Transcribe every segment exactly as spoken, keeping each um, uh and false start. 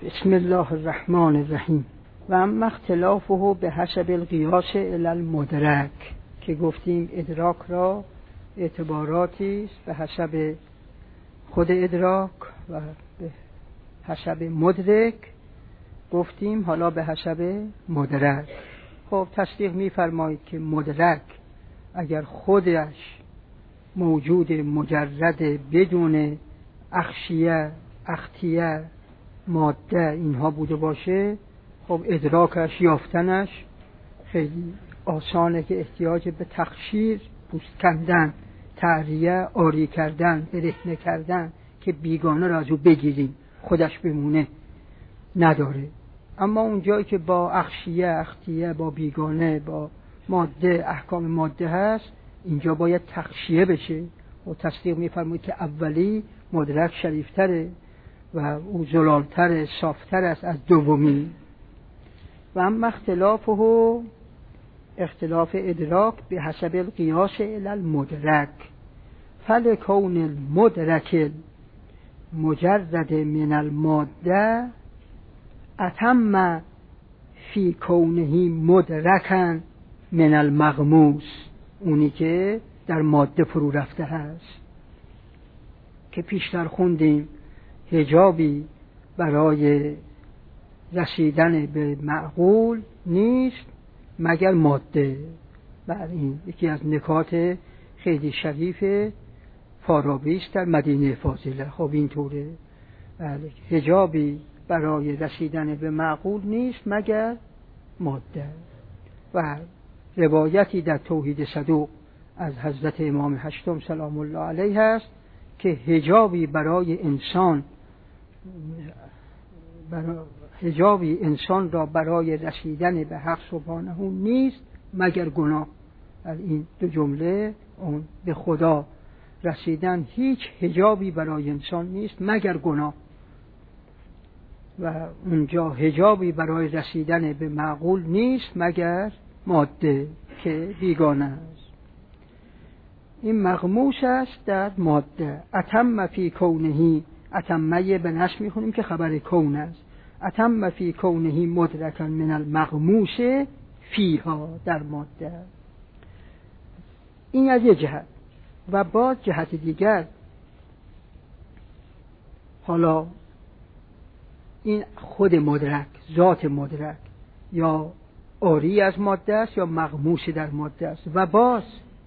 بسم الله الرحمن الرحیم. و اما اختلافه به حسب القیاس الی المدرک، که گفتیم ادراک را اعتباراتی است به حسب خود ادراک و به حسب مدرک، گفتیم حالا به حسب مدرک. خب تصدیق می‌فرمایید که مدرک اگر خودش موجود مجرد بدون اخشیه اختیه ماده اینها بوده باشه، خب ادراکش یافتنش خیلی آسانه که احتیاج به تخشیر، پوست کندن، تعریه، آری کردن، برهنه کردن که بیگانه را از او بگیریم خودش بمونه نداره. اما اون جایی که با اخشیه اختیه، با بیگانه، با ماده، احکام ماده هست، اینجا باید تخشیه بشه. و تصدیق می‌فرمایید که اولی مدرک شریفتره و او زلالتر، صافتر است از دومی. و اما اختلافه اختلاف ادراک به حسب القیاس الی المدرک فلکون المدرک مجرد من الماده اتم فی کونه مدرکا من المغموس، اونی که در ماده فرو رفته هست که پیشتر خوندیم حجابی برای رسیدن به معقول نیست مگر ماده. بر این یکی از نکات خیلی شریف فارابی است در مدینه فاضله. خب اینطوره، بله، حجابی برای رسیدن به معقول نیست مگر ماده. و روایتی در توحید صدوق از حضرت امام هشتم سلام الله علیه است که حجابی برای انسان برای حجابی انسان را برای رسیدن به حق سبحانه نیست مگر گناه. این دو جمله، اون به خدا رسیدن هیچ حجابی برای انسان نیست مگر گناه، و اونجا حجابی برای رسیدن به معقول نیست مگر ماده که بیگانه است. این مغموس است در ماده. اتم فی کونه، اتمه به نصب میخونیم که خبر کون است. اتم فی کونه مدرکا من المغموس فیها، در ماده. این از یه جهت. و با جهت دیگر، حالا این خود مدرک، ذات مدرک یا آری از ماده است یا مغموس در ماده است. و باز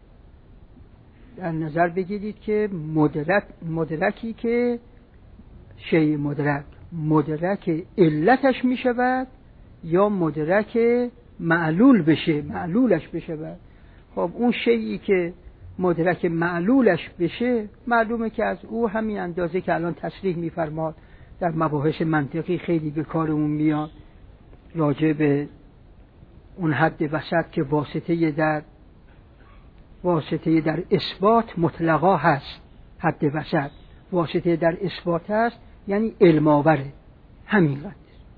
در نظر بگیرید که مدرک مدرکی که شیء مدرک مدرک علتش می شود یا مدرک معلول بشه، معلولش بشه. خب اون شیئی که مدرک معلولش بشه، معلومه که از او همین اندازه که الان تصریح می فرماد در مباحث منطقی خیلی به کارمون میاد، راجع به اون حد وسط که واسطه در واسطه در اثبات مطلقا هست. حد وسط واسطه در اثبات هست یعنی علم آوره، همینقدر.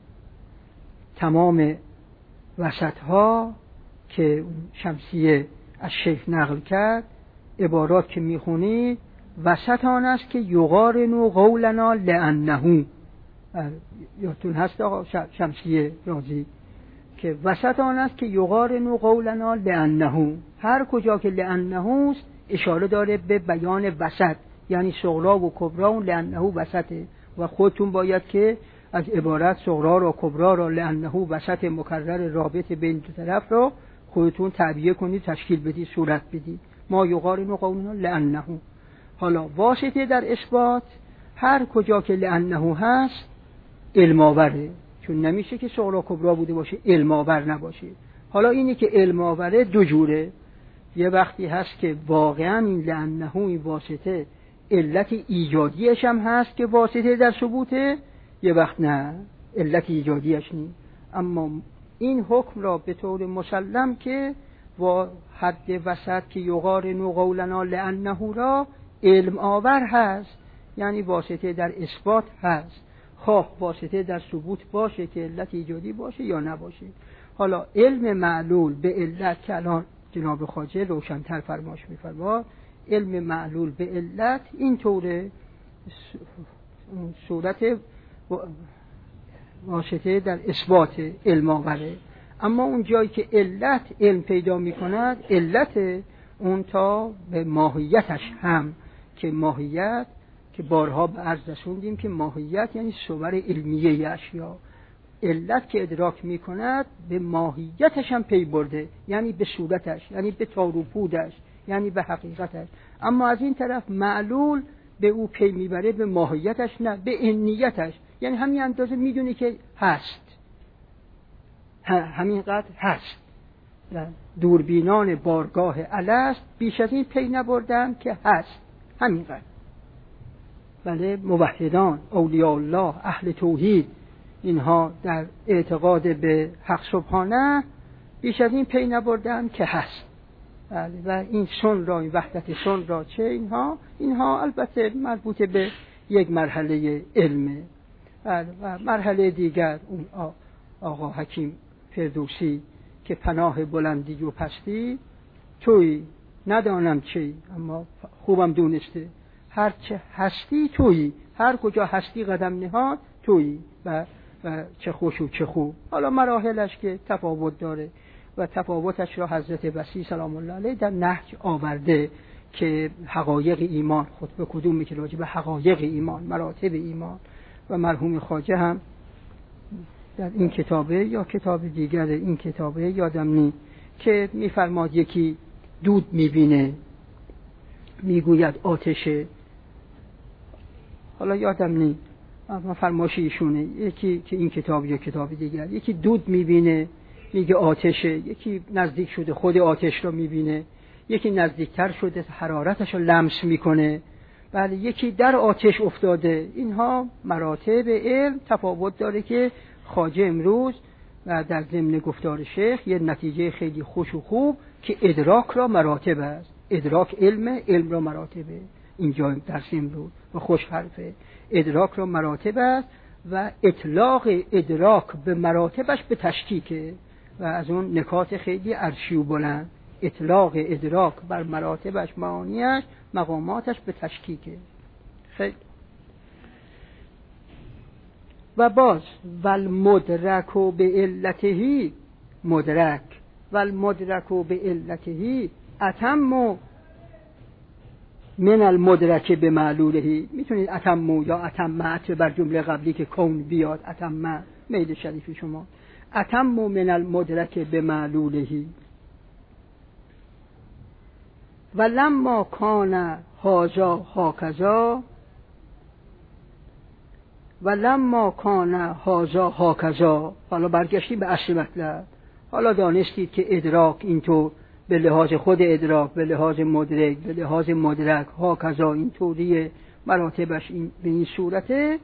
تمام وسط ها که شمسیه از شیخ نقل کرد، عبارات که میخونید، وسط آن است که یقارن قولنا لانه، یادتون هست آقا شمسیه رازی که وسط آن است که یقارن قولنا لانه، هر کجا که لانه است اشاره داره به بیان وسط، یعنی صغرا و کبرا و لانه وسطه. و خودتون باید که از عبارت صغرا را کبرا را لانه وسط مکرر رابط بین دو طرف را خودتون تعبیه کنید، تشکیل بدید، صورت بدید. ما یقارن قولنا لانه. حالا واسطه در اثبات هر کجا که لانه هست علم آوره، چون نمیشه که صغرا کبرا بوده باشه علم آور نباشه. حالا اینی که علم آوره دو جوره. یه وقتی هست که واقعا این لانه این واسطه علت ایجادیش هم هست که واسطه در ثبوته، یه وقت نه، علت ایجادیش نیست. اما این حکم را به طور مسلم که و حد وسط که یقارن قولنا لانه را علم آور هست، یعنی واسطه در اثبات هست، خواه واسطه در ثبوت باشه که علت ایجادی باشه یا نباشه. حالا علم معلول به علت که الان جناب خواجه روشن‌تر فرماش می‌فرماد، علم معلول به علت این طوره، صورت واسطه در اثبات علم آوره. اما اون جایی که علت علم پیدا می کند، علت اون تا به ماهیتش هم، که ماهیت که بارها به عرض رسوندیم که ماهیت یعنی صور علمیه اشیا، علت که ادراک می کند به ماهیتش هم پی برده، یعنی به صورتش، یعنی به تاروپودش، یعنی به حقیقتش. اما از این طرف معلول به او پی میبره به ماهیتش، نه به انیتش، یعنی همین اندازه میدونی که هست، همینقدر هست. دوربینان بارگاه الست بیش از این پی نبردن که هست، همینقدر. بله، موحدان، اولیاء الله، اهل توحید، اینها در اعتقاد به حق سبحانه بیش از این پی نبردن که هست. بله، و این سن را، این وحدت سن را چه اینها اینها البته مربوط به یک مرحله علمه. بله، و مرحله دیگر اون آقا حکیم فردوسی که پناه بلندی و پستی توی ندانم چی، اما خوبم دونسته هر چه هستی توی، هر کجا هستی قدم نهاد توی، و, و چه خوش و چه خوب. حالا مراحلش که تفاوت داره و تفاوتش را حضرت وصی سلام الله علیه در نهج آورده که حقایق ایمان، خود به کدوم میگه راجع به حقایق ایمان، مراتب ایمان. و مرحوم خواجه هم در این کتابه یا کتاب دیگر این کتابه یادم نی که میفرماد یکی دود میبینه میگوید آتشه، حالا یادم نی اما فرمایش ایشونه، یکی که این کتاب یا کتاب دیگر، یکی دود میبینه میگه آتشه، یکی نزدیک شده خود آتش رو میبینه، یکی نزدیکتر شده حرارتش رو لمس میکنه، بله، یکی در آتش افتاده. اینها مراتب علم تفاوت داره که خواجه امروز و در ضمن گفتار شیخ یه نتیجه خیلی خوش و خوب که ادراک را مراتب است، ادراک علم، علم را مراتبه. اینجا درس امروز و خوش حرفه، ادراک را مراتب است و اطلاق ادراک به مراتبش به تشکیکه و از اون نکات خیلی عرشی و بلند، اطلاق ادراک بر مراتبش، معانیش، مقاماتش به تشکیکه. خیلی و باز والمدرک و به علته مدرک والمدرک و به علته اتم من المدرک به معلوله. میتونید اتم یا اتم عطف بر جمله قبلی که کون بیاد، اتم میل شریف شما، اتم من المدرک به معلوله. و لما کان هازا هاکذا و لما کان هازا هاکذا. حالا برگشتیم به اصل مطلب. حالا دانستید که ادراک اینطور به لحاظ خود ادراک، به لحاظ مدرک، به لحاظ مدرک هاکذا اینطوری مراتبش این به این صورته.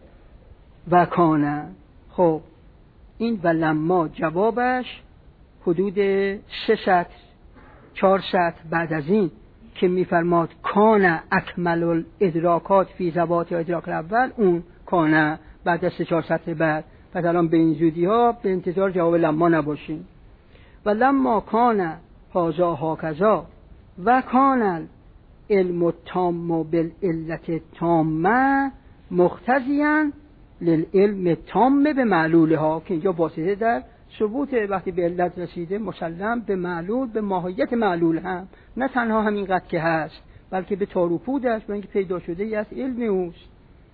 و کان، خب این و لما جوابش حدود سه سطر چهار سطر بعد از این که میفرماد کان اکمل الادراکات فی ذوات ادراک الاول، اون کان بعد از سه چهار سطر بعد. پس الان به این زودی ها به انتظار جواب لما نباشیم. و لما کان هازا هاکذا و کان العلم التام بالعلت التامه مقتضیا للعلم التام به معلوله ها، که اینجا واسطه در ثبوت وقتی به علت رسیده مسلم به معلول، به ماهیت معلول هم، نه تنها همینقدر که هست بلکه به تاروپودش، به اینکه پیدا شده ای از علم اوست.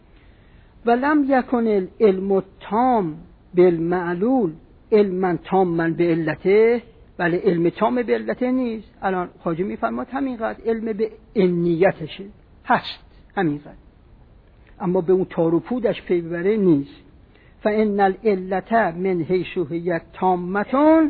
و لم یکن العلم التام بالمعلول علما تاما به علته، ولی علم تام به علته نیست. الان خواجه میفرماد همینقدر علم به انیتشه هست، همینقدر، اما به اون تاروپودش پی ببره نیست. فان العلت من حیث هی تامتون.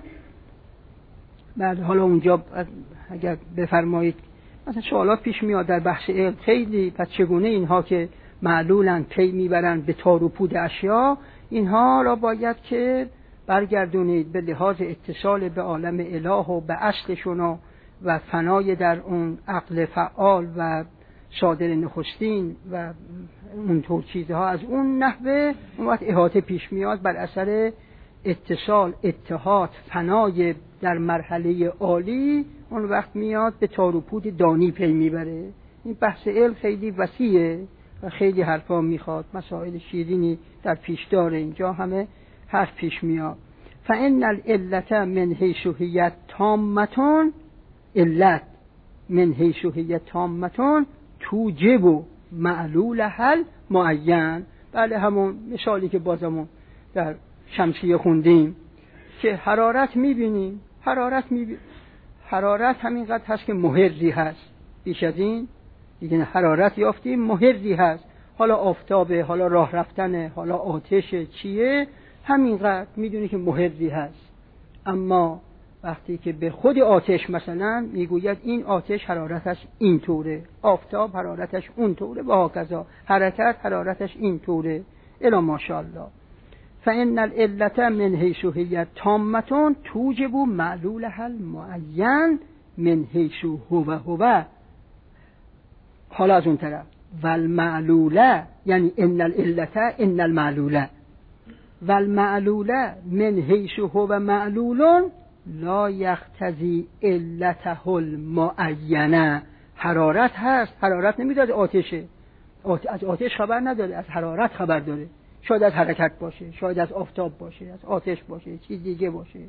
بعد حالا اونجا اگر بفرمایید مثلا سوالات پیش میاد در بحث علم خیلی، پس چگونه اینها که معلولن پی میبرن به تاروپود اشیا، اینها را باید که برگردونید به لحاظ اتصال به عالم اله و به اصلشون و فنای در اون عقل فعال و صادر نخستین و اونطور چیزها. از اون نحوه اون وقت احاطه پیش میاد بر اثر اتصال، اتحاد، فنای در مرحله عالی، اون وقت میاد به تاروپود دانی پی میبره. این بحث علم خیلی وسیعه، و خیلی حرفا میخواد، مسائل شیرینی در پیش داره، اینجا همه حرف پیش میاد. فإن العلت من حیث هی تامة، علت من حیث هی تامة توجب معلول حل معین. بله همون مثالی که بازمون در شمسیه خوندیم که حرارت میبینیم، حرارت میبینیم، حرارت همینقدر هست که محری هست، بیش از این دیگه حرارت یافتیم، محری هست، حالا آفتابه، حالا راه رفتنه، حالا آتشه، چیه، همینقدر میدونی که محری هست. اما وقتی که به خود آتش مثلا میگوید این آتش حرارتش این طوره، آفتاب حرارتش اون طوره و هاکذا، حرکت حرارتش این طوره الا ماشاءالله. فإن العلت من حیث هی تامة توجب معلول حل معین من حیث هو هو. حالا از اون طرف والمعلوله، یعنی ان العلت ان المعلوله، والمعلوله من حیث هو معلول لا یقتضی علته المعینه. حرارت هست، حرارت نمیداد آتشه، از آتش خبر نداره، از حرارت خبر داره، شاید از حرکت باشه، شاید از آفتاب باشه، از آتش باشه، چیز دیگه باشه.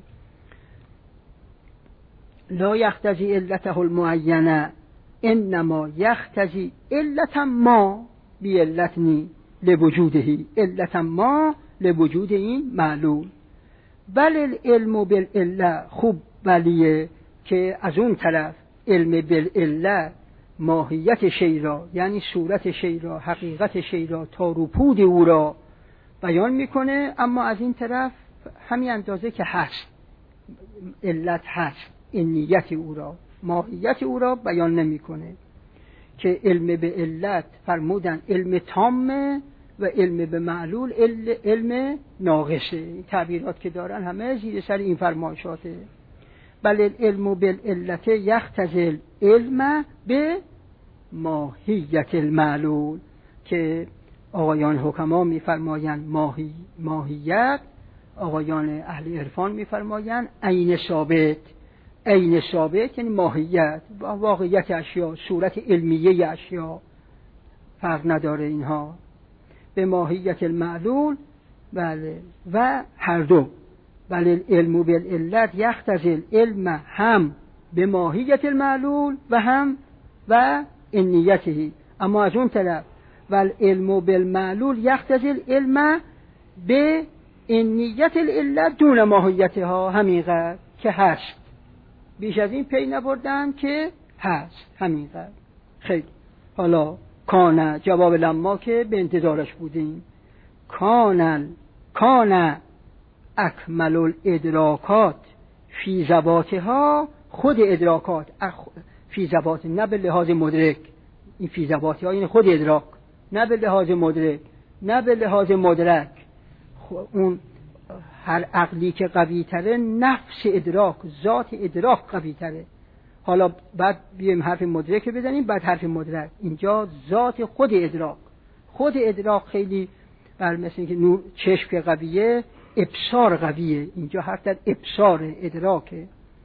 لا یقتضی علته المعینه انما یقتضی علت ما بی علتنی لوجوده، علت ما لوجود این معلول. بل العلم بالعله، خوب بلیه که از اون طرف علم بالعله ماهیت شی را، یعنی صورت شی را، حقیقت شی را، تاروپود او را بیان میکنه، اما از این طرف همین اندازه که هست، علت هست، این نیت او را، ماهیت او را بیان نمیکنه. که علم به علت فرمودن علم تامه و علم به معلول علم ناقصه. این تعبیرات که دارن همه زیر سر این فرمایشاته. بل العلم بالعلت یقتضی العلم به ماهیت المعلول، که آقایان حکما میفرمایند ماهی ماهیت، آقایان اهل عرفان میفرمایند عین ثابت. عین ثابت یعنی ماهیت، واقعیت اشیا، صورت علمیه اشیا، فرق نداره اینها. به ماهیت المعلول، بله، و هر دو. بل العلم بالعلت یقتضی العلم هم به ماهیت المعلول و هم و نیته. اما از اون طرف والعلم بالمعلول یقتضی العلم به نیت العلت دون ماهیتها، همینقدر که هست، بیش از این پی نبردن که هست، همینقدر. خیلی حالا کان، جواب لما که به انتظارش بودیم، کان کان اکمل الادراکات فی ذواتها، خود ادراکات فی ذوات، نه به لحاظ مدرک، این فی ذواتها این خود ادراک، نه به لحاظ مدرک، نه به لحاظ مدرک. اون هر عقلی که قوی تره، نفس ادراک، ذات ادراک قوی تره. حالا بعد بیایم حرف مدرک بزنیم، بعد حرف مدرک. اینجا ذات خود ادراک، خود ادراک خیلی بر مثل که نور چشم که قویه، ابصار قویه، اینجا حرف در ابصار ادراکه.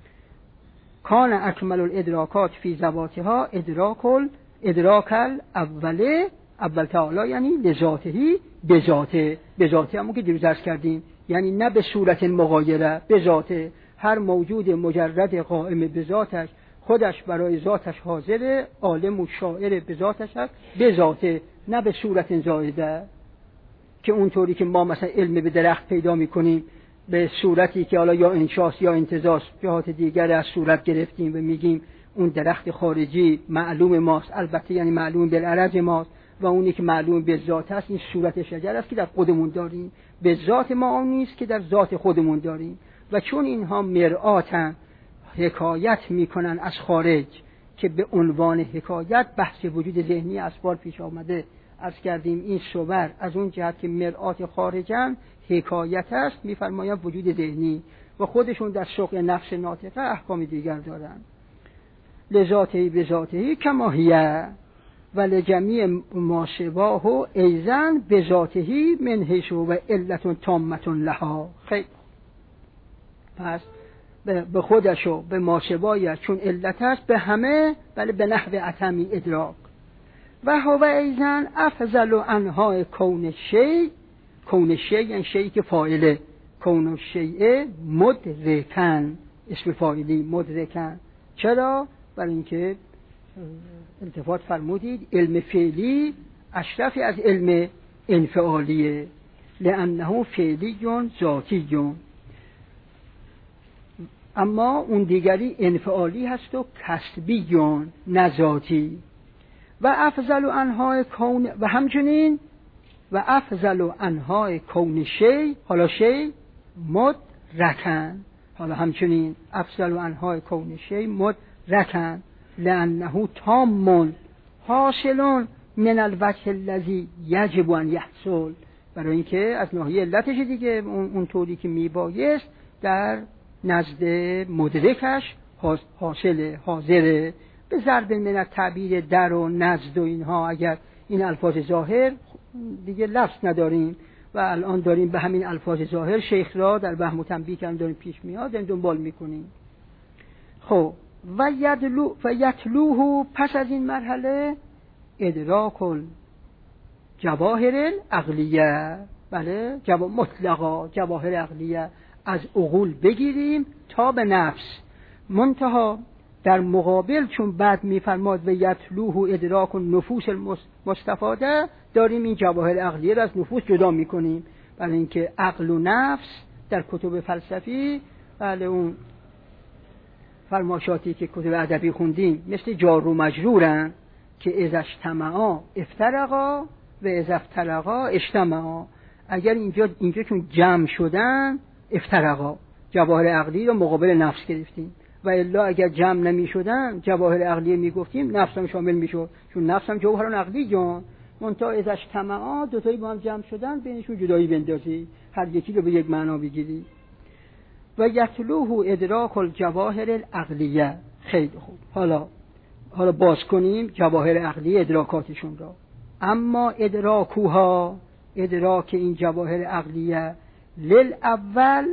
کان اکمل الادراکات فی ذواتها ادراک ادراک الاوله، اول تعالی یعنی لذاتهی، به ذاته، به ذاته همون که دیروز عرض کردیم، یعنی نه به صورت مغایره، به ذاته. هر موجود مجرد قائم به ذاتش، خودش برای ذاتش حاضره، عالم و شاعر به ذاتش هست، به ذاته، نه به صورت زائده. که اونطوری که ما مثلا علم به درخت پیدا میکنیم به صورتی که حالا یا انشاس یا انتزاس، جهات دیگر از صورت گرفتیم و میگیم اون درخت خارجی معلوم ماست، البته یعنی معلوم بالعرض ماست، و اونی که معلوم به ذات است این صورت شجر است که در خودمون داریم، به ذات ما اون نیست که در ذات خودمون داریم. و چون اینها مرآتن، حکایت میکنن از خارج، که به عنوان حکایت بحث وجود ذهنی اسبار پیش آمده، عرض کردیم این صور از اون جهت که مرآت خارجن، حکایت است، میفرمایند وجود ذهنی، و خودشون در شوق نفس ناطقه احکام دیگر دارن. لذاته به ذاته کما هیه و لجمیع ما شباهه ایزن به ذاته من حیث و علت تامة لها. خیلی پس به خودش و به ما شباهش چون علت است، به همه، ولی به نحو اتمی ادراک. و هو ایزن افضل انواع کون شی، کون شی یعنی شیئی که فاعله، کون شیء مدرکن، اسم فاعلی مدرکن. چرا؟ برای اینکه التفات فرمودید علم فعلی اشرفی از علم انفعالیه، لانه فعلی ذاتی، اما اون دیگری انفعالی هست و کسبی نذاتی. و افضل انواع کون، و همچنین و افضل انواع کون شی، حالا شی مدرکن، حالا همچنین افضل انواع کون شی مدرکن، لانه تام حاصل من الوجه الذی یجب ان یحصل، برای اینکه از ناحیه علتش دیگه اون, اون طوری که میبایست در نزد مدرکش حاصله، حاضره. به ضرب من التعبیر در و نزد و اینها، اگر این الفاظ ظاهر دیگه لفظ نداریم و الان داریم به همین الفاظ ظاهر شیخ را در وهم و تنبیه که داریم پیش میاد داریم دنبال میکنیم. خب و یدلو و یتلوه، پس از این مرحله ادراک جواهر العقلیه، بله جوا مطلقا جواهر عقلیه از عقول بگیریم تا به نفس. منتها در مقابل چون بعد میفرماد و یتلوه ادراک نفوس المستفاده، داریم این جواهر عقلیه را از نفوس جدا میکنیم، برای اینکه عقل و نفس در کتب فلسفی، بله اون فرماشاتی که کتب ادبی خوندیم مثل جار و مجرورن که اذا اجتمعا افترقا و اذا افترقا اجتمعا. اگر اینجا اینجا چون جمع شدن افترقا، جواهر عقلی رو مقابل نفس گرفتیم، و الا اگر جمع نمی شدن جواهر عقلی می گفتیم نفس هم شامل می شد، چون نفس هم جوهر عقلی جان. منتها اذا اجتمعا دو تایی با هم جمع شدن بینشون جدایی بندازی، هر یکی رو به یک معنا بگیری. و یتلوه ادراک الجواهر العقلیه. خیلی خوب، حالا حالا باز کنیم جواهر عقلی ادراکاتشون را. اما ادراکوها، ادراک این جواهر عقلیه، للاول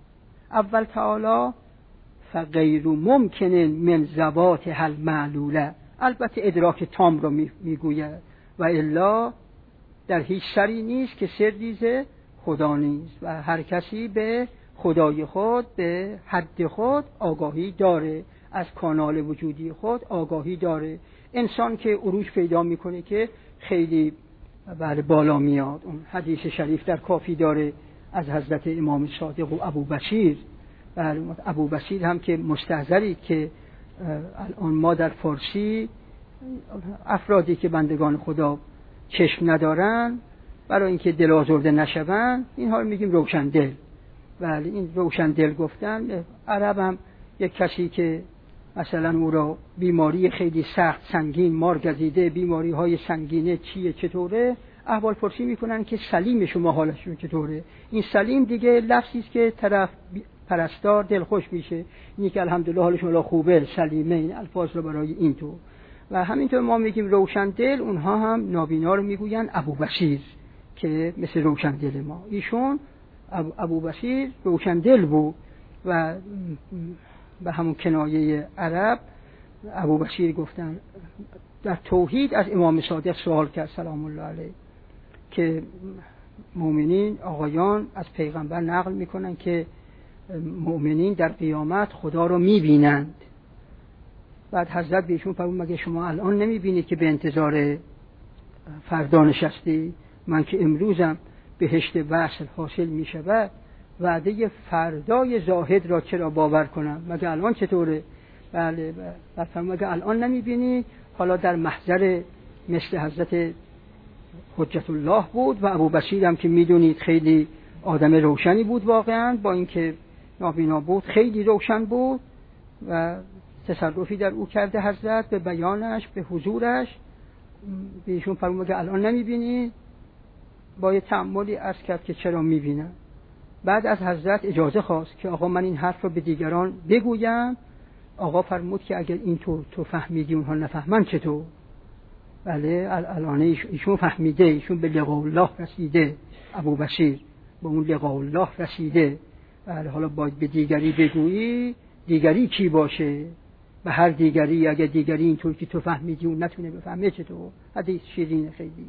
اول تعالی فغیر ممکن من ذوات هل معلوله، البته ادراک تام را میگوید و الا در هیچ سری نیست که سریز خدا نیست و هر کسی به خدای خود به حد خود آگاهی داره، از کانال وجودی خود آگاهی داره. انسان که عروج پیدا میکنه که خیلی بله بالا میاد. اون حدیث شریف در کافی داره از حضرت امام صادق و ابو بشیر. بله ابو بشیر هم که مستحضری که الان ما در فارسی افرادی که بندگان خدا چشم ندارن برای اینکه دل آزرده نشون اینها رو میگیم روشن دل. بله این روشن دل گفتن. عرب هم یک کسی که مثلا او را بیماری خیلی سخت سنگین مار گزیده، بیماری های سنگینه چیه چطوره، احوال پرسی میکنن که سلیم شما حالشون چطوره. این سلیم دیگه لفظی است که طرف پرستار دل خوش میشه، اینی که الحمدلله حالشون الله خوبه، سلیمه، این الفاظ رو برای این تو. و همینطور ما میگیم روشن دل، اونها هم نابینا رو میگوین ابو بشیر که مثل روشن دل ما. ایشون ابو بشیر روشن دل بود و به همون کنایه عرب ابو بشیر گفتن. در توحید از امام صادق سوال کرد سلام الله علیه که مؤمنین آقایان از پیغمبر نقل میکنن که مؤمنین در قیامت خدا رو میبینند. بعد حضرت بهشون فرمود مگه شما الان نمیبینید که به انتظار فردا نشستی؟ من که امروزم بهشت وصل حاصل میشود، وعده فردای زاهد را چرا باور کنم؟ مگه الان چطوره؟ بله بعد فرمود مگه الان نمیبینی؟ حالا در محضر مثل حضرت حجت الله بود و ابو بشیر هم که میدونید خیلی آدم روشنی بود، واقعا با اینکه نابینا بود خیلی روشن بود و تصرفی در او کرده حضرت به بیانش به حضورش. بهشون فرمود که الان نمیبینی؟ با یه تأملی عرض کرد که چرا میبینم. بعد از حضرت اجازه خواست که آقا من این حرف رو به دیگران بگویم. آقا فرمود که اگر این تو تو فهمیدی اونها نفهمن چطور؟ بله الان ایشون فهمیده، ایشون به لقاء الله رسیده، ابو بشیر به اون لقاء الله رسیده. بله حالا باید به دیگری بگویی، دیگری کی باشه؟ به هر دیگری اگه دیگری اینطور که تو فهمیدی اون نتونه بفهمه چطور. حدیث شیرین خیلی.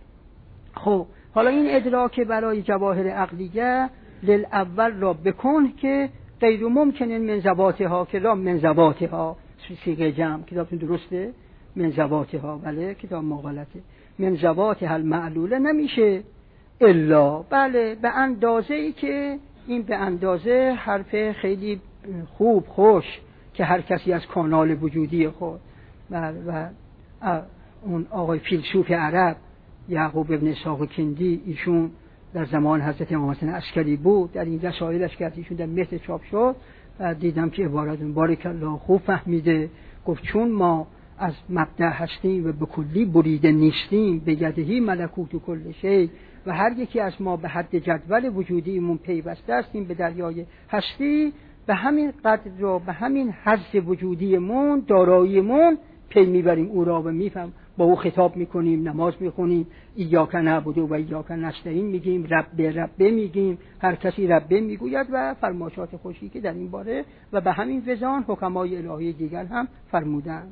خب حالا این ادراک برای جواهر عقلیه للاول را بکن که غیر ممکنه من ذواتها که را من ذواتها صیغه جمع کتابتون درسته من ذواتها بله کتاب ما غلطه من ذواتها المعلوله نمیشه الا بله به اندازه ای که این به اندازه حرف خیلی خوب خوش که هر کسی از کانال وجودی خود و, و اون آقای فیلسوف عرب یعقوب ابن اسحاق کندی ایشون در زمان حضرت امام حسین عسکری بود در این رسائلش که ایشون در متن چاپ شد و دیدم که عبارت بارک الله خوب فهمیده. گفت چون ما از مبدأ هستیم و به کلی بریده نیستیم به یدهی ملکوت و کل شی و هر یکی از ما به حد جدول وجودیمون پیوسته هستیم به دریای هستی به همین قدر را به همین حظ وجودیمون داراییمون پی میبریم او را و میفهم با او خطاب میکنیم نماز میخونیم ایاک نعبد و ایاک نستعین میگیم رب رب میگیم هر کسی رب میگوید و فرمایشات خوشی که در این باره و به همین وزان حکمای الهی دیگر هم فرمودند.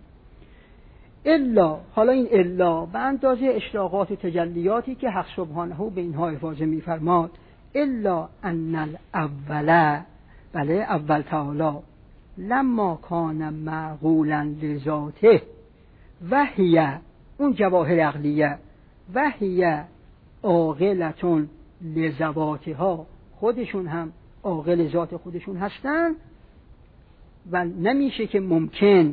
الا حالا این الا به اندازه اشراقات و تجلیاتی که حق سبحانه به اینها افاضه میفرماد الا ان الاول بله اول تعالی لما کان معقولا لذاته و هی اون جواهر عقلیه و هی عاقلتون لذواتها خودشون هم عاقل ذات خودشون هستن و نمیشه که ممکن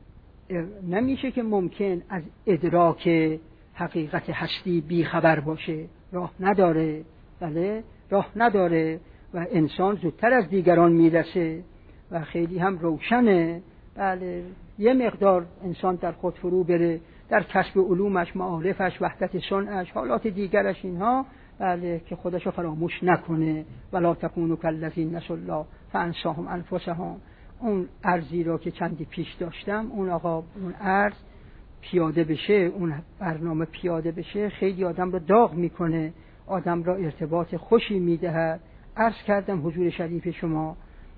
نمیشه که ممکن از ادراک حقیقت هستی بی خبر باشه راه نداره بله راه نداره و انسان زودتر از دیگران میرسه و خیلی هم روشنه بله یه مقدار انسان در خود فرو بره در کسب علومش معارفش وحدت صنعش حالات دیگرش اینها بله که خودشو فراموش نکنه ولا تکونوا کالذین نسوا الله فانساهم انفسهم. اون ارزی را که چندی پیش داشتم اون آقا اون ارز پیاده بشه اون برنامه پیاده بشه خیلی آدم رو داغ میکنه آدم را ارتباط خوشی میدهد. عرض کردم حضور شریف شما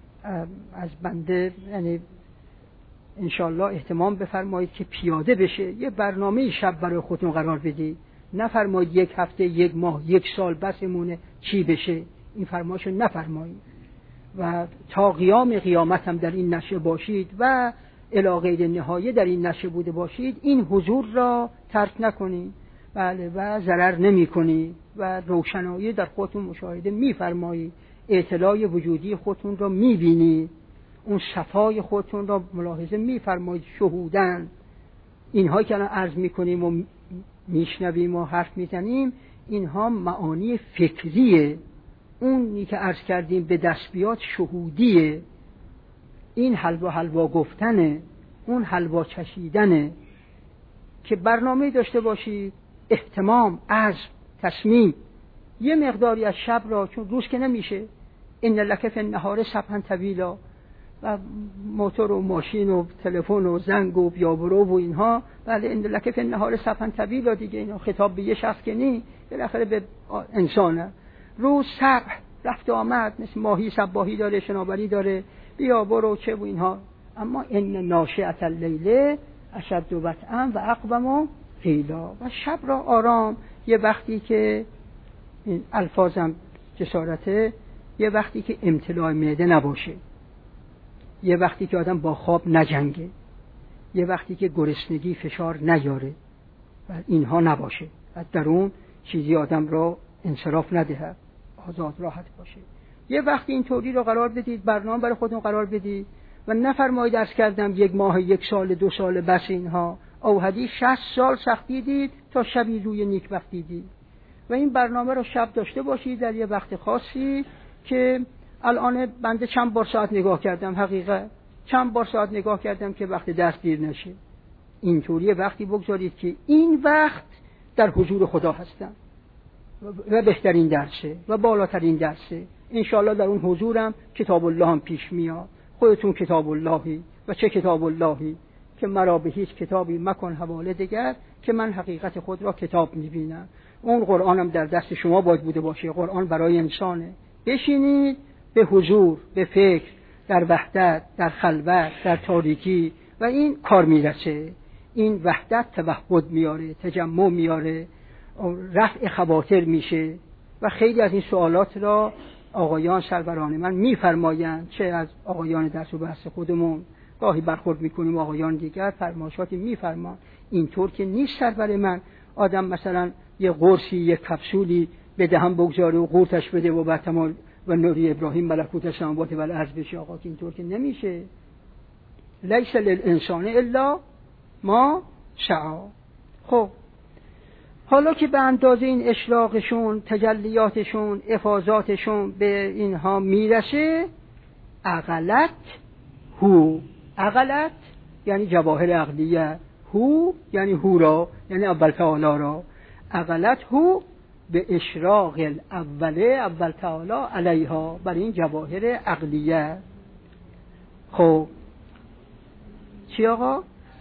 از بنده یعنی انشالله اهتمام بفرمایید که پیاده بشه یه برنامه شب برای خودتون قرار بدید نفرمایید یک هفته یک ماه یک سال بسمونه چی بشه این فرمایشو نفرمایید و تا قیام قیامت هم در این نشه باشید و الی غیر نهایه در این نشه بوده باشید این حضور را ترک نکنید بله و ضرر نمی کنید و روشنایی در خودتون مشاهده میفرمایید اطلاع وجودی خودتون را میبینید اون صفای خودتون را ملاحظه میفرمایید شهودن اینها که الان عرض میکنیم و میشنویم و حرف میزنیم اینها معانی فکریه اونی که عرض کردیم به دست بیاد شهودیه این حلوا حلوا گفتنه اون حلوا چشیدنه که برنامه داشته باشید اهتمام عزم تصمیم یه مقداری از شب را چون روز که نمیشه ان لک فی النهار سبحا طویلا و موتور و ماشین و تلفن و زنگ و بیابرو و اینها بله ان لک فی النهار سبحا طویلا دیگه اینا خطاب به یه شخص که نی بالاخره به انسانه روز صبح رفت آمد مثل ماهی صباحی داره شناوری داره بیا برو چه و اینها اما ان ناشئه اللیل اشد وطئا و اقوم قیلا و شب را آرام یه وقتی که این الفاظم جسارته یه وقتی که امتلاع معده نباشه یه وقتی که آدم با خواب نجنگه یه وقتی که گرسنگی فشار نیاره و اینها نباشه و در اون چیزی آدم را انصراف ندهد آزاد راحت باشه یه وقتی این طوری رو قرار بدید برنامه برای خودتون قرار بدید و نفرمایید درس کردم یک ماه یک سال دو سال بس اینها او حدیث شصت سال سختی دید تا شبی روی نیک وقتی دید و این برنامه رو شب داشته باشید در یه وقت خاصی که الان بنده چند بار ساعت نگاه کردم حقیقت چند بار ساعت نگاه کردم که وقت دست دیر نشه اینطوری وقتی بگذارید که این وقت در حضور خدا هستم و بهترین درسه و بالاترین درسه انشاءالله در اون حضورم کتاب الله هم پیش میاد خودتون کتاب اللهی و چه کتاب اللهی که مرا به هیچ کتابی مکن حواله دیگر که من حقیقت خود را کتاب میبینم اون قرآنم در دست شما باید بوده باشه قرآن برای انسانه بشینید به حضور به فکر در وحدت در خلوت در تاریکی و این کار میرسه. این وحدت توحد میاره، تجمع میاره، رفع خواطر میشه و خیلی از این سوالات را آقایان سروران من میفرمایند، چه از آقایان دست و بحث خودمون گاهی برخورد میکنیم، آقایان دیگر فرمایشاتی میفرمان. اینطور که نیست سرور من آدم مثلا یه قرصی یه کپسولی به دهن بگذاره و قورتش بده و بعد تمام و نوری ابراهیم ملکوت السماوات و الارض بشه. آقا که اینطور که نمیشه. لیس للانسان الا ما سعی. خب حالا که به اندازه این اشراقشون، تجلیاتشون، افاضاتشون به اینها میرسه، عقلت هو، عقلت یعنی جواهر عقلیه، هو یعنی هو را، یعنی اول تعالی را، عقلت هو به اشراق الاوله اول تعالی علیها، برای این جواهر عقلیه. خب چی آقا؟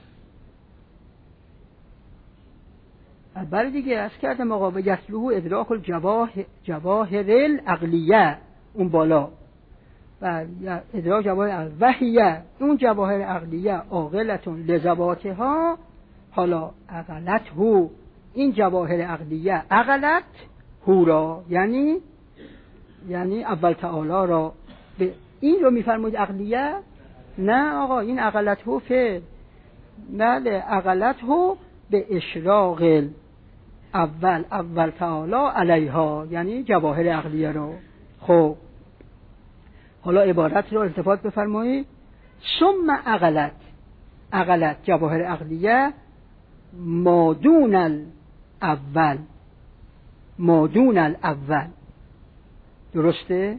برای دیگه از کردم آقا به یسلوه ادراک الجواهر جواهر العقلیه، اون بالا و ادراک جواهر وحیه، اون جواهر عقلیه عاقلتون لذواتها. حالا عقلت هو، این جواهر عقلیه عقلت هو را یعنی یعنی اول تعالی را. به این رو میفرمایید عقلیه؟ نه آقا، این عقلت هو فعل. بله عقلت هو به اشراق اول اول تعالی علیها، یعنی جواهر عقلیه رو. خب حالا عبارت رو التفات بفرمایید. ثم عقلت، عقلت جواهر عقلیه مادون الاول، مادون الاول، درسته؟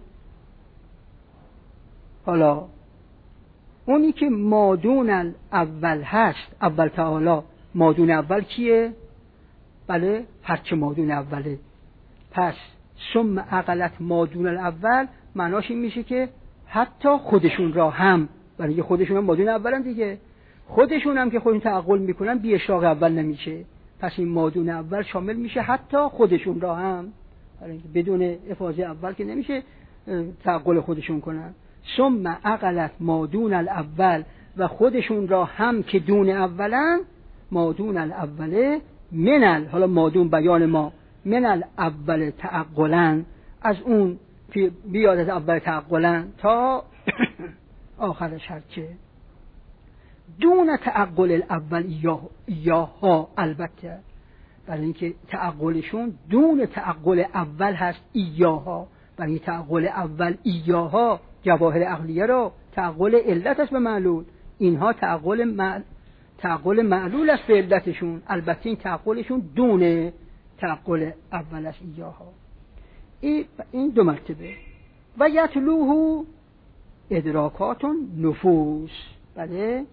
حالا اونی که مادون الاول هست، اول تعالی، مادون اول کیه؟ بله هرچه مادون اوله. پس ثم عقلت مادون الاول معناش این میشه که حتی خودشون را هم، برای خودشون هم مادون اولن دیگه، خودشون هم که خودشون تعقل میکنن بی اشراق اول نمیشه. پس این مادون اول شامل میشه حتی خودشون را هم، برای بدون افاضه اول که نمیشه تعقل خودشون کنن. ثم عقلت مادون الاول، و خودشون را هم که دون اولن، مادون الاوله منل، حالا مادون بیان ما، منل اول تعقلن، از اون که بیاد از اول تعقلن تا آخرش هرچه دون تعقل الاول ایاها، البته برای اینکه تعقلشون دون تعقل اول هست ایاها، برای تعقل اول ایاها جواهر عقلیه را تعقل علت است به معلول، اینها تعقل مع... تعقل معلول است به علتشون، البته این تعقلشون دون تعقل اول است ایاها. این دو مرتبه. و یتلوه ادراکات نفوس، بله.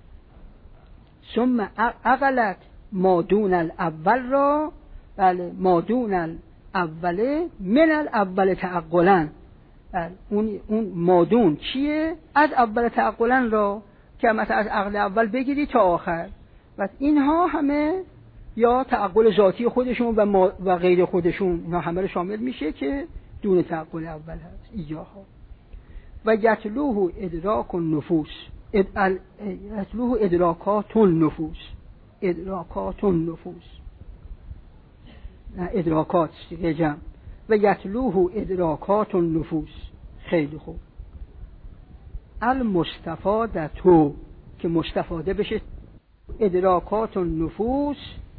ثم عقلت مادون الاول را، بله مادون الاوله من الاول تعقلن، بله اون اون مادون چیه؟ از اول تعقلن را، که مثلا از عقل اول بگیری تا آخر، و اینها همه یا تعقل ذاتی خودشون و, ما و غیر خودشون، اینا همه رو شامل میشه که دون تعقل اول هست ایاها. و یتلوه ادراک النفوس، اد... یتلوه ادراکات النفوس، ادراکات النفوس، نه ادراکات دیگه جمع. و یتلوه ادراکات النفوس، خیلی خوب. المستفادتو که مستفاده بشه، ادراکات النفوس،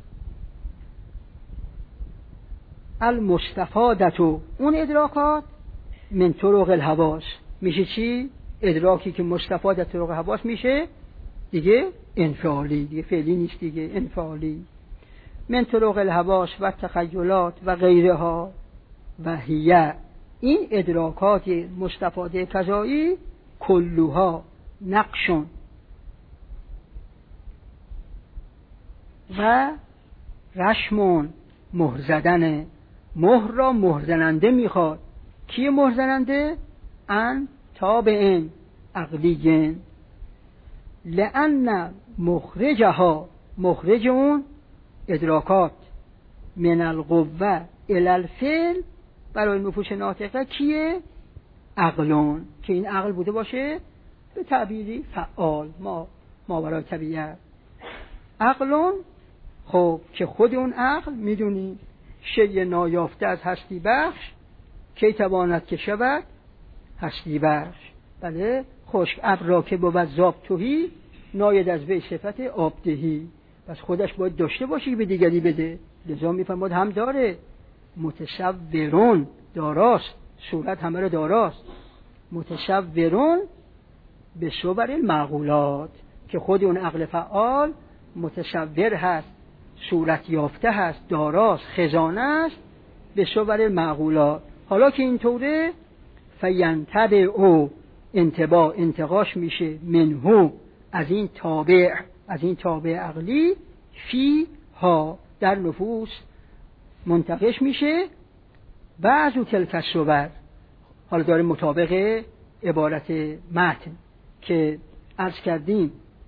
المستفادتو اون ادراکات من طرق الحواس میشه چی؟ ادراکی که مستفاد طرق حواس میشه دیگه انفعالی، دیگه فعلی نیست دیگه، انفعالی. من طرق الحواس و تخیلات و غیرها. و هیه این ادراکات مستفاده قضایی کلوها نقشون و رشمون، مهر زدن. مهر را مهر زننده میخواد. کی مهر زننده؟ ان تابعین عقلیین، لأن مخرجها، مخرج اون ادراکات، من القوه الی الفعل، برای نفوس ناطقه کیه؟ عقلون، که این عقل بوده باشه به تعبیری فعال. ما ماورای طبیعت. عقلون، خب که خود اون عقل میدونی شی نایافته از هستی بخش کی تواند که شود هستی بخش. بله، خشک ابر را که بود زاب توهی ناید از وی صفت آبدهی. پس خودش باید داشته باشی که به دیگری بده. لذا میفرماد هم داره. متصورون، داراست، صورت همه رو داراست. متصورون به صور المعقولات، که خود اون عقل فعال متصور هست، صورت یافته هست، داراست، خزانه است به صور المعقولات. حالا که اینطوره فینتبع او، انتباع انتقاش میشه منهو از این تابع، از این تابع عقلی فی ها در نفوس منتقش میشه بعضو تلک الصور. حالا داره مطابق عبارت متن که عرض کردیم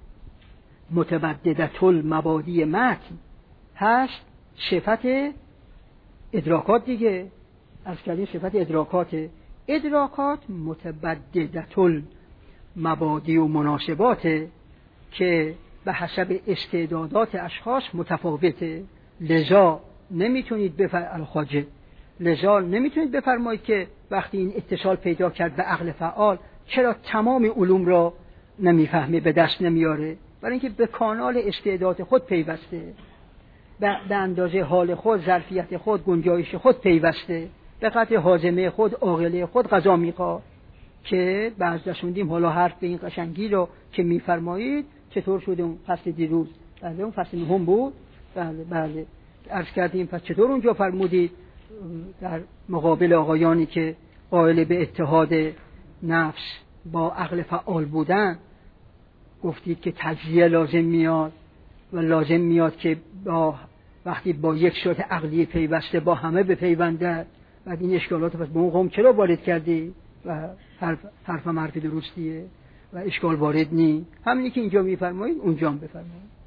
متبددت المبادی متن هست صفت ادراکات دیگه. عرض کردیم صفت ادراکات ادراکات متبددت المبادی و مناسبات که به حسب استعدادات اشخاص متفاوته. لذا نمیتونید بفر... الخاجه لذا نمیتونید بفرمایید که وقتی این اتصال پیدا کرد به عقل فعال چرا تمام علوم را نمیفهمه، به دست نمیاره. برای اینکه به کانال استعداد خود پیوسته، به اندازه حال خود، ظرفیت خود، گنجایش خود پیوسته، به قدر حازمه خود، عاقله خود غذا میخواد. که بعض رسوندیم حالا حرف به این قشنگی رو که میفرمایید چطور شده اون فصل دیروز. بله اون فصل نهم بود. بله بله عرض کردیم. پس چطور اونجا فرمودید در مقابل آقایانی که قائل به اتحاد نفس با عقل فعال بودن گفتید که تجزیه لازم میاد و لازم میاد که با وقتی با یک صورت عقلی پیوسته با همه بپیونده. بعد این اشکالات پس به اون قوم چرا وارد کردی؟ و حرف حرف حرف درستیه و اشکال وارد نی. همینی که اینجا میفرمایید اونجا هم بفرمایید.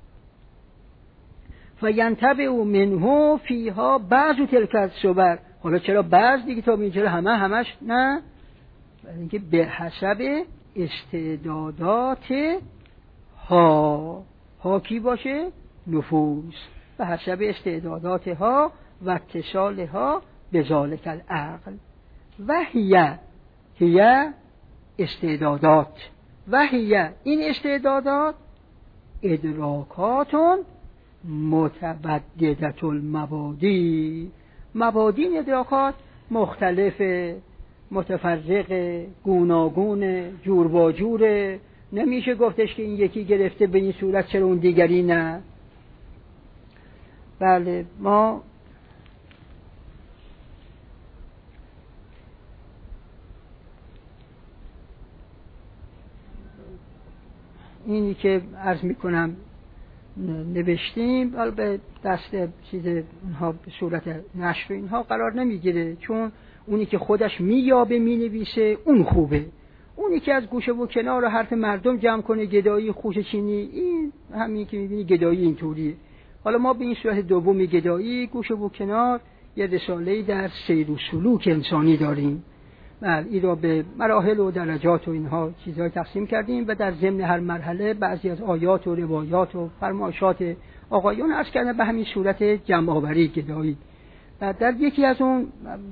فینتبع منه فیها بعض تلک الصور. حالا چرا بعض دیگه تا این چرا همه همش نه؟ برای اینکه به حسب استعدادات ها. ها کی باشه؟ نفوس. به حسب استعدادات ها و اتصال ها به ذالک العقل. و هیه هیه استعدادات و هیه این استعدادات ادراکاتون متبددت المبادی. مبادی این ادراکات مختلف، متفرق، گوناگون، جور با جوره. نمیشه گفتش که این یکی گرفته به این صورت چرا اون دیگری نه. بله ما اینی که عرض میکنم نوشتیم البته دست چیز اینها به صورت نشر اینها قرار نمیگیره، چون اونی که خودش مییابه مینویسه اون خوبه. اونی که از گوشه و کنار و حرف مردم جمع کنه گدایی خوشه چینی، این همین که میبینی گدایی اینطوریه. حالا ما به این صورت دومی گدایی گوشه و کنار یه رساله‌ای در سیر و سلوک انسانی داریم. بله این را به مراحل و درجات و اینها چیزهای تقسیم کردیم و در ضمن هر مرحله بعضی از آیات و روایات و فرمایشات آقایون عرض کردن به همین صورت جمع آوری گدایی. و در یکی از اون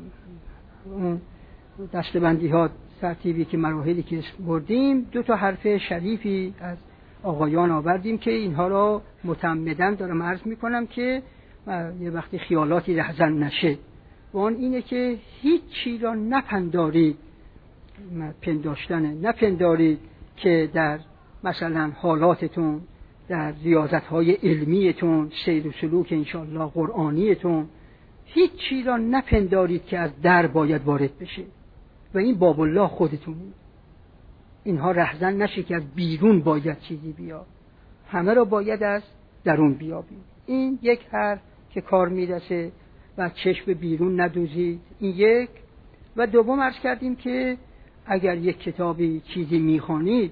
دستبندی ها ترتیبی که مراحلی که بردیم دو تا حرف شریفی از آقایان آوردیم که اینها را متعمدن دارم عرض میکنم که یه وقتی خیالاتی رهزن نشه. و آن اینه که هیچ چی را نپندارید، پنداشتنه، نپندارید که در مثلا حالاتتون، در ریاضت‌های علمیتون، سیر و سلوک انشاءالله قرآنیتون، هیچ چی را نپندارید که از در باید وارد بشه و این باب الله خودتونید. اینها رهزن نشه که از بیرون باید چیزی بیاد، همه را باید از درون بیابید. این یک حرف که کار میرسه و چشم بیرون ندوزید، این یک. و دوم عرض کردیم که اگر یک کتابی چیزی میخوانید،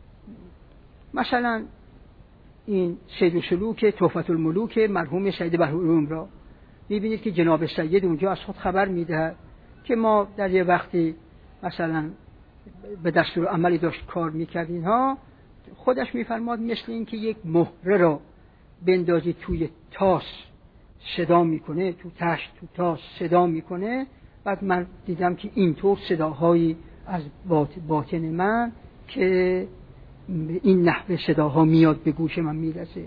مثلا این سیر و سلوک تحفة الملوک مرحوم سید بهرام را میبینید که جناب سید اونجا از خود خبر میده که ما در یه وقتی مثلا به دستور عملی داشت کار میکرد اینها خودش میفرماد مثل این که یک مهره را بندازی توی تاس صدا میکنه، تو تشت تو تاس صدا میکنه. بعد من دیدم که اینطور صداهایی از باطن من که این نحوه صداها میاد به گوش من میرسه.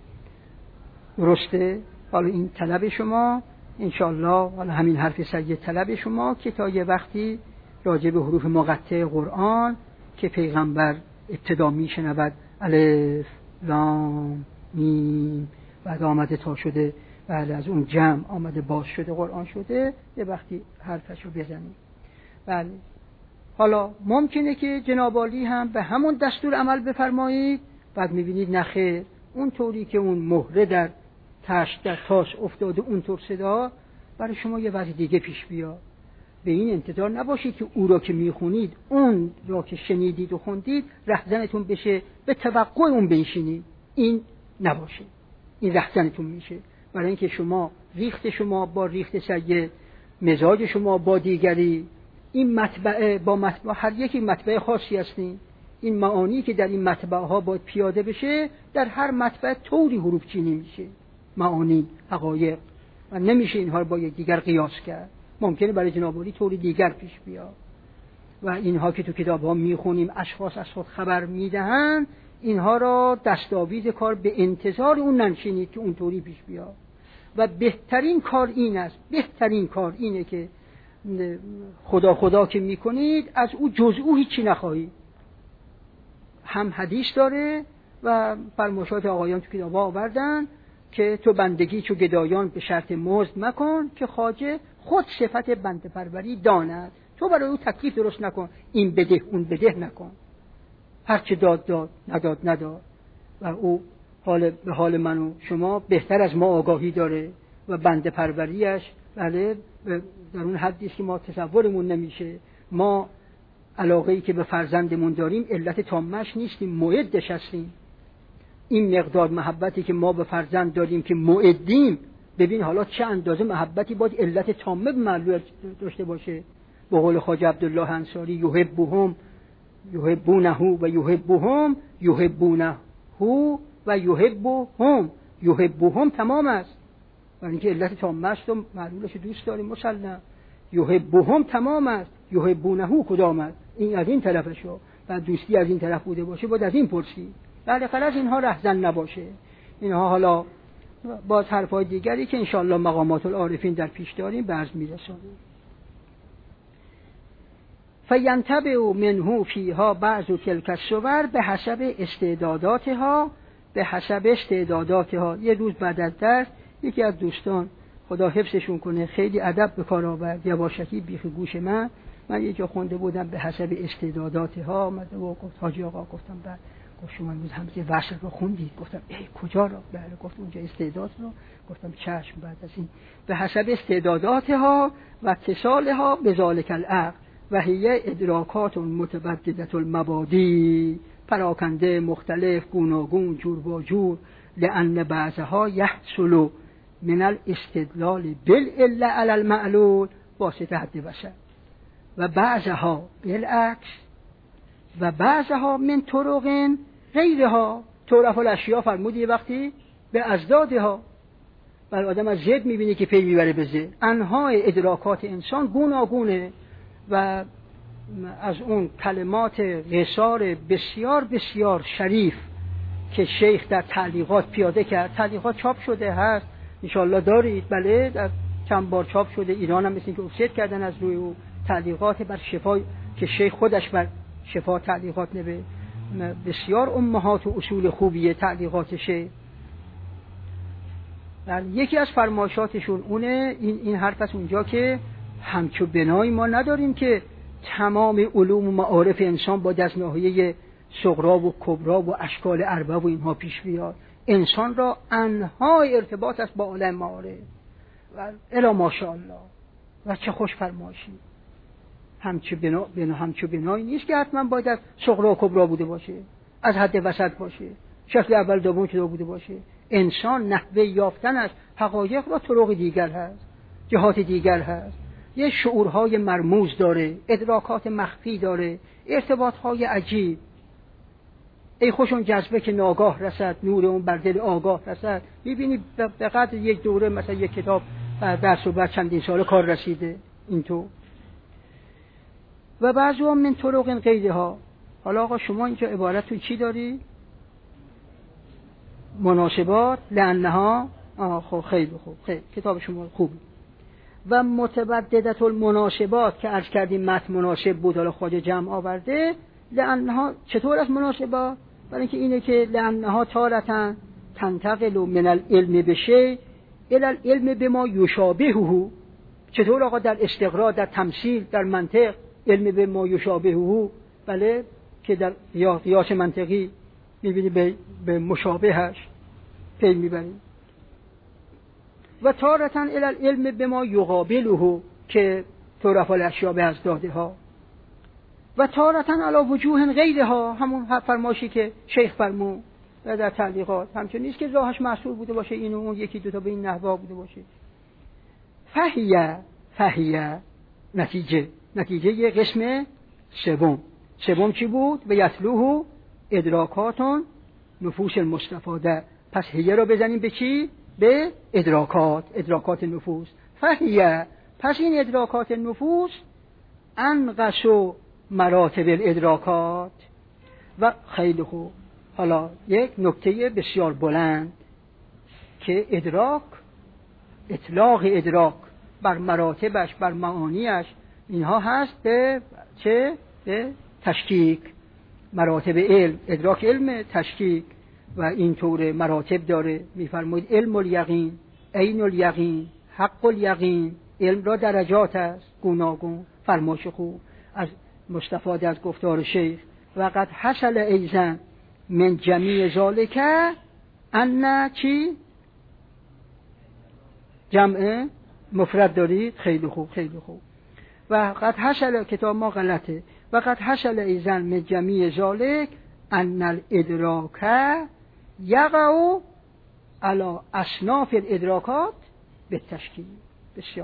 درسته؟ حالا این طلب شما انشاءالله، حالا همین حرف سید طلب شما که تا یه وقتی راجع به حروف مقطع قرآن که پیغمبر ابتدا میشنود الف لام میم، بعد آمده تا شده، بله از اون جمع آمده باز شده قرآن شده، یه وقتی حرفش رو بزنیم. بله حالا ممکنه که جناب عالی هم به همون دستور عمل بفرمایید، بعد میبینید نخیر اون طوری که اون مهره در تشت در تاس افتاده اونطور صدا برای شما یه وضع دیگه پیش بیاد. به این انتظار نباشید که او را که میخونید اون را که شنیدید و خوندید رهزنتون بشه، به توقع اون بنشینید. این نباشه، این رهزنتون میشه. برای اینکه شما ریخت شما با ریخت سید، مزاج شما با دیگری، این مطبعه با مطبعه هر یکی مطبعه خاصی هستین. این معانی که در این مطبعه ها باید پیاده بشه در هر مطبعه طوری حروف چینی میشه، معانی حقایق، و نمیشه اینها رو با یک دیگر قیاس کرد. ممکنه برای جناب عالی طوری دیگر پیش بیاد و اینها که تو کتاب ها میخونیم اشخاص از خود خبر میدهن، اینها را دستاویز کار به انتظار اون ننشینید که اونطوری پیش بیاد. و بهترین کار این است، بهترین کار اینه که خدا خدا که میکنید از او جز او هیچی نخواهید. هم حدیث داره و فرمایشات آقایان تو کتاب ها آوردن که تو بندگی چو گدایان به شرط مزد مکن که خواجه خود صفت بنده پروری داند. تو برای او تکلیف درست نکن، این بده اون بده نکن، هرچه داد داد نداد نداد. و او حال به حال من و شما بهتر از ما آگاهی داره و بنده پروریش بله در اون حدی که ما تصورمون نمیشه. ما علاقه‌ای که به فرزندمون داریم علت تامش نیستیم، معدش هستیم. این مقدار محبتی که ما به فرزند داریم که معدیم، ببین حالا چه اندازه محبتی باید علت تامه معلوم داشته باشه. به قول خواجه عبدالله انصاری یحبهم یحبونه و یحبهم یحبونه و یحبهم، یحبهم تمام است، برای اینکه علت تامه است و معلولش دوست داریم مسلم. یحبهم تمام است، یحبونه کدام است؟ این از این طرفشو، و دوستی از این طرف بوده باشه باید از این پرسی. بله خلاص اینها رهزن نباشه. اینها حالا باز حرفای دیگری که انشاءالله مقامات العارفین در پیش داریم به عرض میرسونیم. فینتبع منه فیها بعض تلک الصور به حسب استعداداتها، به حسب استعداداتها. یه روز بعد از درس یکی از دوستان خدا حفظشون کنه خیلی ادب به کار آورد، یواشکی بیخ گوش من من یه جا خونده بودم به حسب استعداداتها، اومده و گفت حاجی آقا، گفتم بعد گفت شما امروز همزه وصل رو خوندید؟ گفتم ای کجا رو؟ بله گفت اونجا استعداد رو. گفتم چشم. بعد از این به حسب استعداداتها و اتصالها به ذالک العقل و هی ادراکات متبددت المبادی، پراکنده مختلف گوناگون جور با جور، لأن بعضها یحصل من الاستدلال بالعله علی المعلول واسطه حد وسط، و بعضها بالعکس و بعضها من طرق غیرها. طرف الاشیاء فرمودی وقتی به ازدادها، بر آدم از زد میبینی که پی میبره به زد. انواع ادراکات انسان گوناگونه و از اون کلمات قصار بسیار بسیار شریف که شیخ در تعلیقات پیاده کرد، تعلیقات چاپ شده هست انشاءالله دارید، بله در چند بار چاپ شده، ایران هم مثل که افسد کردن از روی او، تعلیقات بر شفا که شیخ خودش بر شفا تعلیقات نوه، بسیار امهات و اصول خوبیه تعلیقات شیخ. یکی از فرمایشاتشون اونه این, این حرف است اونجا که همچو بنای ما نداریم که تمام علوم و معارف انسان با از ناحیه صغرا و کبرا و اشکال اربع و اینها پیش بیاد. انسان را انهای ارتباط است با عالم معارف و الی ماشاءالله و چه خوش فرمایشی. همچو بنا بنا همچو بنای نیست که حتما باید از صغرا و کبرا بوده باشه، از حد وسط باشه، شکل اول دوم که بوده باشه. انسان نحوه یافتن از حقایق را طرق دیگر هست، جهات دیگر هست، یه شعورهای مرموز داره، ادراکات مخفی داره، ارتباطهای عجیب. ای خوش اون جذبه که ناگاه رسد، نور اون بر دل آگاه رسد. میبینی به قدر یک دوره مثلا یک کتاب درس و بعد چندین سال کار رسیده اینطور. و بعضی هم من طرق غیرها. حالا آقا شما اینجا عبارتون چی داری؟ مناسبات لانها. آه خب خیلی خوب، خیلی کتاب شما خوب. و متبددت المناسبات که عرض کردیم متن مناسب بود، حالا خواجه جمع آورده. لانها چطور از مناسبات؟ برای اینکه اینه که لانها تارتن تنتقل من العلم بشی الى العلم بما یشابهه. چطور آقا در استقراء، در تمثیل، در منطق علم به ما یشابهه، بله، که در قیاس منطقی میبینی به, به مشابهش پی میبریم. و تارتن الی العلم به ما یقابله که طرف الاشیاء به از داده ها. و تارتن علی وجوه غیرها، همون فرمایشی که شیخ فرمود در تعلیقات، همچون نیست که راهش محصول بوده باشه این و اون یکی دوتا به این نحوا بوده باشه. فهیه فهیه نتیجه نتیجه یه قسم سوم. سوم چی بود؟ به یتلوه ادراکاتون نفوس المستفاده. پس هیه رو بزنیم به چی؟ به ادراکات، ادراکات نفوس. فهیه، پس این ادراکات نفوس انقص مراتب الادراکات. و خیلی خوب، حالا یک نکته بسیار بلند که ادراک، اطلاق ادراک بر مراتبش، بر معانیش، اینها هست به چه؟ به تشکیک. مراتب علم، ادراک علم تشکیک و اینطور مراتب داره. میفرمایید علم الیقین، عین الیقین، حق الیقین. علم را درجات است گوناگون. فرمایش خوب از مستفاده از گفتار شیخ. و قد حصل ایضا من جمیع ذالک ان چی؟ جمع مفرد دارید؟ خیلی خوب خیلی خوب. و قد حصل، کتاب ما غلطه. و قد حصل ایضا من جمیع ذالک ان الادراک یقع علی اصناف الادراکات بالتشکیل. بسیار.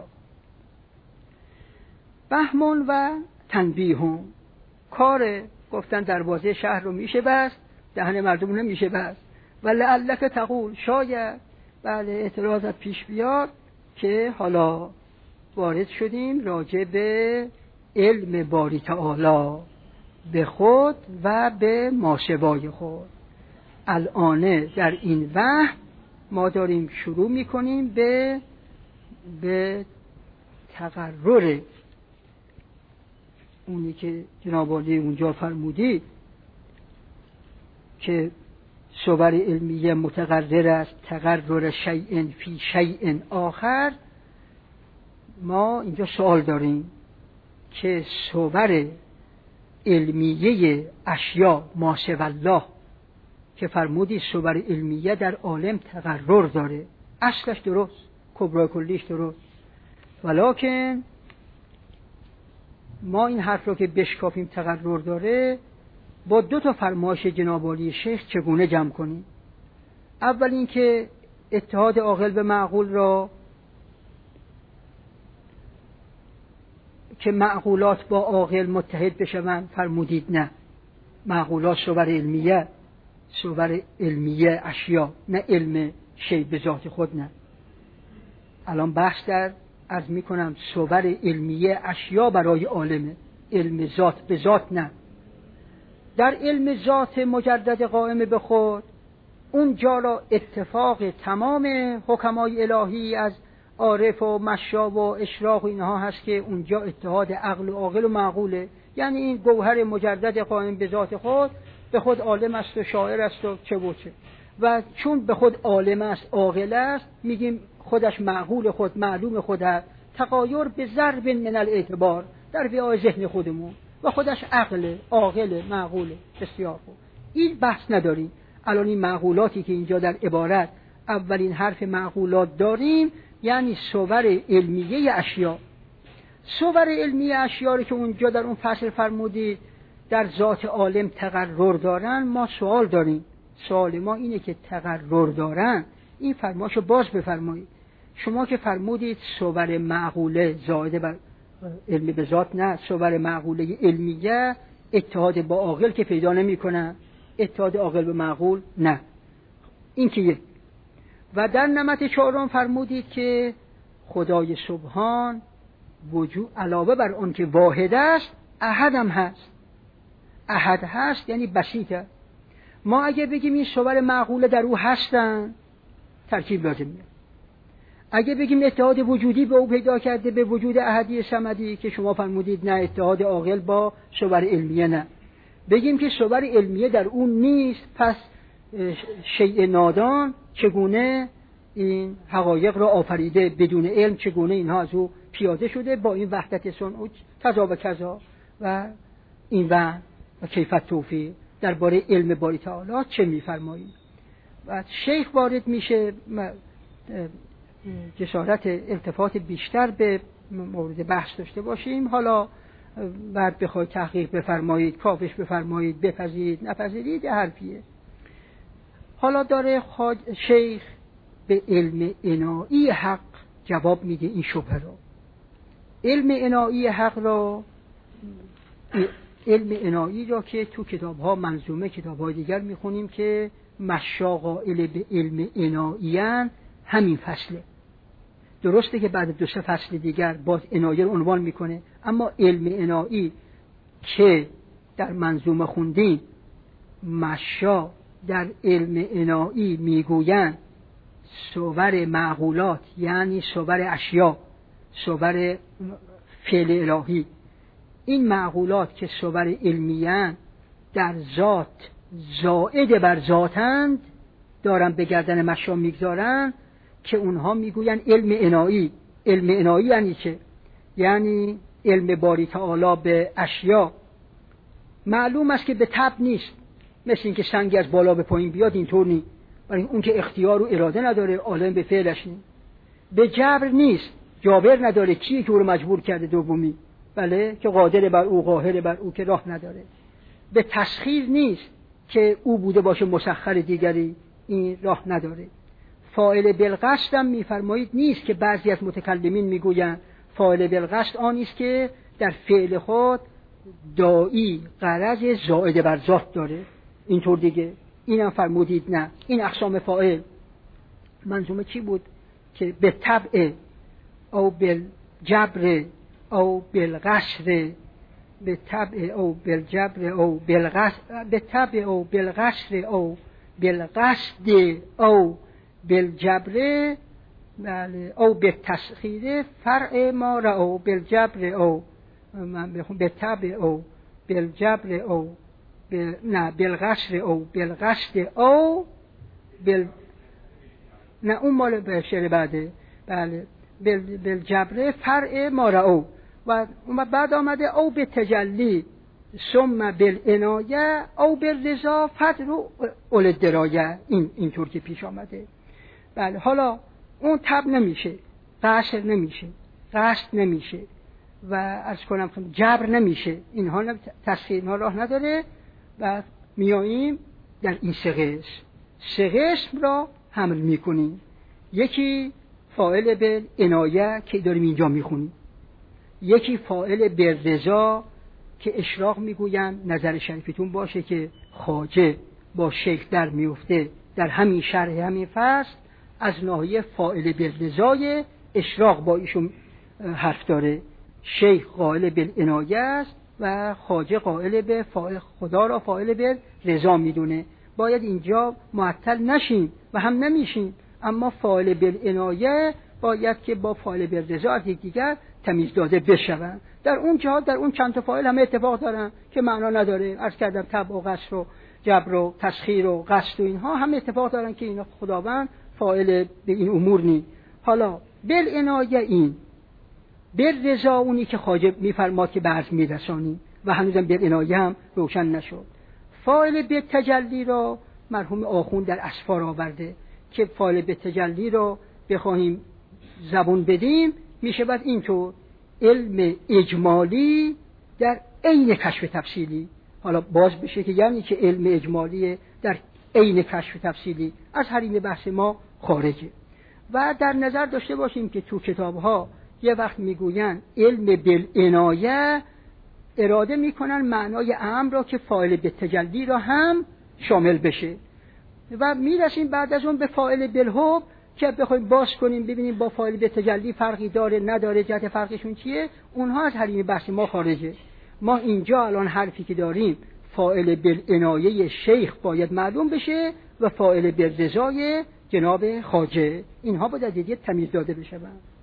بهمون و تنبیهون. کار گفتن دروازه شهر رو میشه بست، دهن مردم نمیشه بست. و لعلک تقول، شاید بله اعتراضت پیش بیاد که حالا وارد شدیم راجع به علم باری تعالی به خود و به ماشبای خود. الان در این وحی ما داریم شروع میکنیم به به تقرر اونی که جناب عالی اونجا فرمودی که صور علمیه متقرر است تقرر شیء فی شیء آخر. ما اینجا سوال داریم که صور علمیه اشیا ما سوی الله که فرمودی صور علمیه در عالم تقرر داره، اصلش درست، کبرای کلیش درست، ولکن ما این حرف رو که بشکافیم تقرر داره با دو تا فرمایش جناب عالی شیخ چگونه جمع کنیم؟ اول این که اتحاد عاقل به معقول را که معقولات با عاقل متحد بشوند فرمودید نه، معقولات صور علمیه، صور علمیه اشیا، نه علم شی به ذات خود. نه الان بحث در عرض می کنم صور علمیه اشیا برای عالمه، علم ذات به ذات نه. در علم ذات مجرد قائم به خود اونجا را اتفاق تمام حکمای الهی از عارف و مشا و اشراق و اینها هست که اونجا اتحاد عقل و عاقل و معقوله. یعنی این گوهر مجرد قائم به ذات خود به خود عالم است و شاعر است و چه و چه، و چون به خود عالم است عاقل است میگیم خودش معقول خود معلوم خود است. تغایر به ضرب من الاعتبار در ویای ذهن خودمون و خودش عقل عاقل معقول. بسیار خوب، این بحث نداریم. الان این معقولاتی که اینجا در عبارت اولین حرف معقولات داریم یعنی صور علمیه اشیا. صور علمیه اشیا رو که اونجا در اون فصل فرمودید در ذات عالم تقرر دارن، ما سوال داریم. سوال ما اینه که تقرر دارن این فرماشو باز بفرمایید. شما که فرمودید صور معقوله زائده بر علم به ذات، نه، صور معقوله علمیه اتحاد با عاقل که پیدا نمی کنن. اتحاد عاقل به معقول نه. این که یک. و در نمط چهارم فرمودید که خدای سبحان وجود علاوه بر اون که واحد است احد هم هست. احد هست یعنی بسیطه. ما اگه بگیم این صور معقوله در او هستن ترکیب لازم میاد. اگه بگیم اتحاد وجودی به او پیدا کرده به وجود احدی صمدی که شما فرمودید نه اتحاد عاقل با صور علمیه نه. بگیم که صور علمیه در اون نیست پس شیء نادان چگونه این حقایق را آفریده بدون علم چگونه اینها از او پیاده شده با این وحدت صنع و کذا و کذا و این و و کیفیت توفیق درباره علم باری تعالی چه می‌فرمایید. و شیخ وارد میشه جسارت التفات بیشتر به مورد بحث داشته باشیم. حالا بعد بخواید تحقیق بفرمایید کاوش بفرمایید بپذیرید نپذیرید حرفیه. حالا داره شیخ به علم انایی حق جواب میده این شبهه را. علم انایی حق را علم انایی را که تو کتاب ها منظومه کتاب های دیگر میخونیم که مشا قائل به علم اناییان همین فصله. درسته که بعد دو سه فصل دیگر باز انایه رو عنوان میکنه اما علم انایی که در منظومه خوندیم مشا در علم انایی میگویند صور معقولات یعنی صور اشیا صور فعل الهی. این معقولات که صور علمیان در ذات زائد بر ذاتند دارن به گردن مشا میگذارن که اونها میگوین علم انایی. علم انایی یعنی چه؟ یعنی علم باری تعالی به اشیا. معلوم است که به تبع نیست، مثل اینکه سنگی از بالا به پایین بیاد اینطور نیست، ولی اون که اختیار و اراده نداره عالم به فعلش نیست. به جبر نیست، جابر نداره، کیه که او رو مجبور کرده دومی؟ بله که قادر بر او قاهر بر او که راه نداره. به تسخیر نیست که او بوده باشه مسخر دیگری، این راه نداره. فاعل بالقصد هم میفرمایید نیست که بعضی از متکلمین میگویند فاعل بالقصد آن است که در فعل خود داعی غرض زائد بر ذات داره اینطور دیگه. اینم فرمودید نه، این اقسام فاعل منظومه چی بود که به طبع او بالجبر او بالقصر به طبع او بالجبر او بالقصر به طبع او بالقصر او بالقصد او بالجبر بله او بالتسخیر فرع ما را او بالجبر او من بخون به طبع او بالجبر او بل... نه بالقصر او بالقصد او بال نه اون مال به شعر بعده بله بل... بالجبر فرع ما را او و بعد آمده او به تجلی ثم بالعنایه او بالرضا فدر اول درایه. این اینطور که پیش آمده. بله حالا اون تب نمیشه، قصر نمیشه، قصد نمیشه و عرض کنم جبر نمیشه، اینها تسخیر اینها راه نداره و میاییم در این سه قسم سه قسم را حمل میکنیم. یکی فاعل به عنایه که داریم اینجا میخونیم، یکی فاعل به رضا که اشراق میگوین نظر شریفتون باشه که خواجه با شیخ در میفته در همین شرح همین فصل از ناحیه فاعل به رضای اشراق با ایشون حرف داره. شیخ قائل به عنایه است و خواجه قائل به فاعل خدا را فاعل به رضا میدونه. باید اینجا معطل نشیم و هم نمیشیم، اما فاعل به عنایه باید که با فاعل به رضا از یکدیگر تمیز داده بشوند. در اون جهات در اون چند تا فاعل همه اتفاق دارن که معنا نداره. عرض کردم طبع و قصر و جبر و تسخیر و قصد و اینها همه اتفاق دارن که اینا خداوند فاعل به این امور نی. حالا بالعنایه این بالرضا اونی که خواجه میفرماد که بعض میرسانی و هنوزم بالعنایه هم روشن نشد. فاعل به تجلی را مرحوم آخوند در اسفار آورده که فاعل به تجلی را بخواهیم زبون بدیم میشه بعد اینطور علم اجمالی در عین کشف تفصیلی. حالا باز بشه که یعنی که علم اجمالی در عین کشف تفصیلی از حریم بحث ما خارجه. و در نظر داشته باشیم که تو کتاب‌ها یه وقت میگوین علم بالعنایه اراده میکنن معنای امر را که فاعل به تجلی را هم شامل بشه. و میرسیم بعد از اون به فاعل بالحب که بخوایم باز کنیم ببینیم با فاعل به تجلی فرقی داره نداره، جهت فرقشون چیه، اونها از حریم بحث ما خارجه. ما اینجا الان حرفی که داریم فاعل بالعنایه شیخ باید معلوم بشه و فاعل بالرضای جناب خواجه، اینها باید از دیگه تمیز داده بشه.